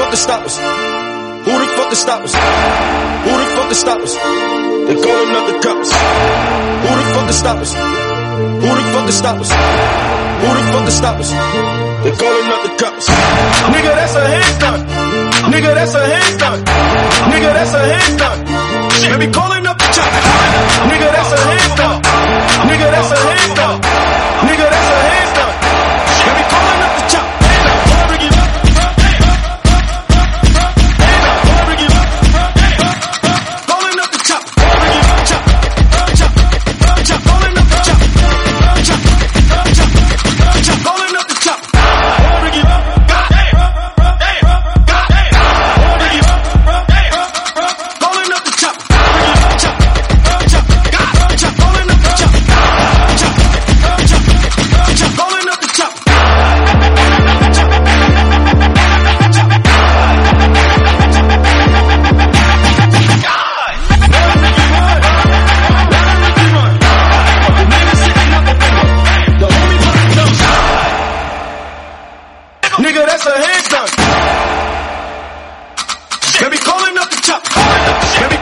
fuck can stop us? Who the fuck can stop us? Who the fuck can stop us? They calling up the cops. Who the fuck can stop us? Who the fuck can stop us? Who the fuck can stop us? They calling up the cops. Nigga, that's a handstand. Nigga, that's a handstand. Nigga, that's a handstand. They be calling up the cops. Nigga, that's a handstand. Nigga, that's a handstand. Nigga, that's a handstand. They be calling up the cops. Nigga, that's a handgun. They be calling up the chop.